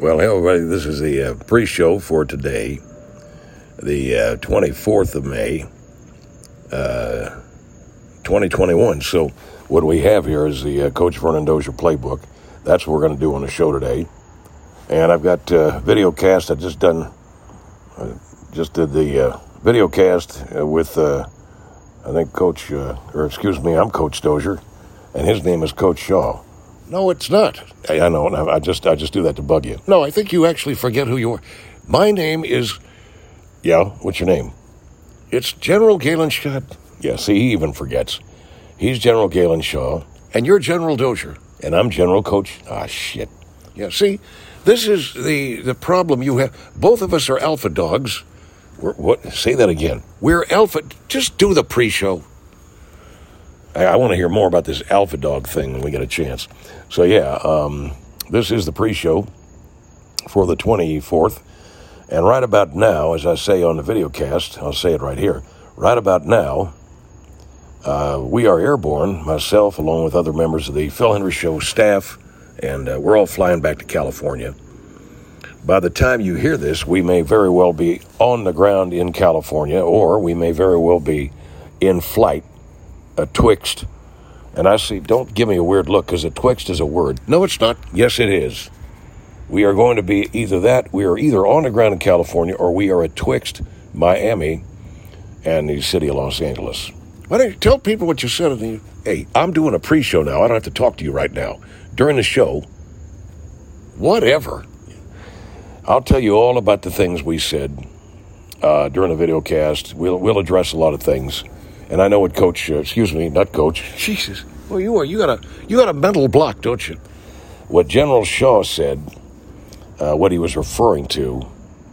Well, hey everybody, this is the pre-show for today, the 24th of May, 2021. So what we have here is the Coach Vernon Dozier playbook. That's what we're going to do on the show today. And I've got video cast. I just did the video cast with, I think I'm Coach Dozier, and his name is Coach Shaw. No, it's not. I know. I just do that to bug you. No, I think you actually forget who you are. My name is... Yeah? What's your name? It's General Galen Shaw. Yeah, see, he even forgets. He's General Galen Shaw. And you're General Dozier. And I'm General Coach... shit. Yeah, see, this is the problem you have. Both of us are alpha dogs. What? Say that again. We're alpha... Just do the pre-show. I want to hear more about this alpha dog thing when we get a chance. So, this is the pre-show for the 24th. And right about now, as I say on the video cast, I'll say it right here. Right about now, we are airborne, myself, along with other members of the Phil Hendrie Show staff, and we're all flying back to California. By the time you hear this, we may very well be on the ground in California, or we may very well be in flight twixt. And I see, don't give me a weird look, because a twixt is a word. No, it's not. Yes, it is. We are going to be we are either on the ground in California, or we are twixt Miami and the city of Los Angeles. Why don't you tell people what you said? Hey, I'm doing a pre-show now. I don't have to talk to you right now. During the show, whatever. I'll tell you all about the things we said during the video cast. We'll address a lot of things. And I know what Coach, not Coach. Jesus. Well, you got a mental block, don't you? What General Shaw said, what he was referring to,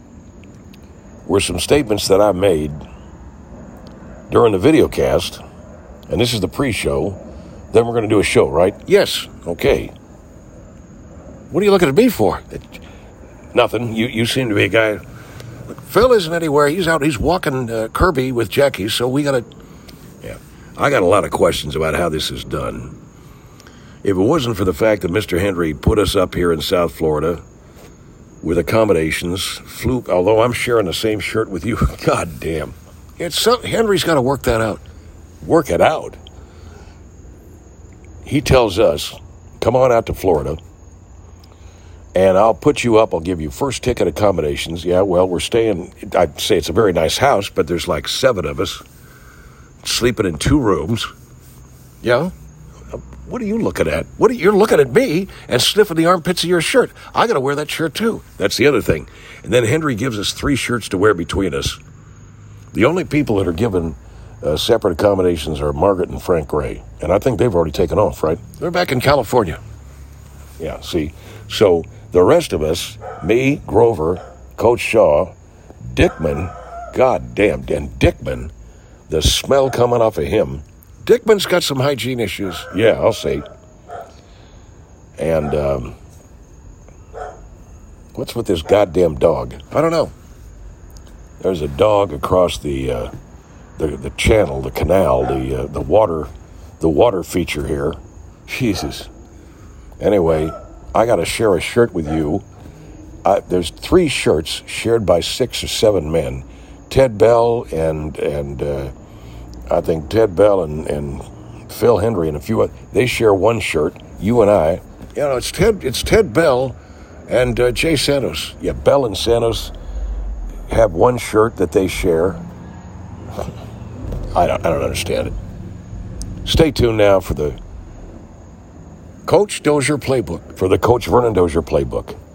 were some statements that I made during the video cast. And this is the pre-show. Then we're going to do a show, right? Yes. Okay. What are you looking at me for? Nothing. You seem to be a guy. Phil isn't anywhere. He's out. He's walking Kirby with Jackie, so we got to... Yeah. I got a lot of questions about how this is done. If it wasn't for the fact that Mr. Hendrie put us up here in South Florida with accommodations, although I'm sharing the same shirt with you, God damn. Hendrie's got to work that out. Work it out? He tells us, come on out to Florida, and I'll put you up. I'll give you first ticket accommodations. Yeah, well, we're staying, I'd say it's a very nice house, but there's like 7 of us sleeping in 2 rooms. Yeah? What are you looking at? You're looking at me and sniffing the armpits of your shirt. I got to wear that shirt, too. That's the other thing. And then Hendrie gives us 3 shirts to wear between us. The only people that are given separate accommodations are Margaret and Frank Gray. And I think they've already taken off, right? They're back in California. Yeah, see. So the rest of us, me, Grover, Coach Shaw, Dickman, God damn, Dan Dickman, the smell coming off of him. Dickman's got some hygiene issues. Yeah, I'll say. And what's with this goddamn dog? I don't know. There's a dog across the channel, the canal, the water feature here. Jesus. Anyway, I got to share a shirt with you. There's 3 shirts shared by 6 or 7 men. Ted Bell and I think Ted Bell and Phil Hendrie and a few others, they share 1 shirt. You and I. You know, it's Ted Bell and Jay Santos. Yeah, Bell and Santos have 1 shirt that they share. I don't understand it. Stay tuned now for the Coach Dozier playbook. For the Coach Vernon Dozier playbook.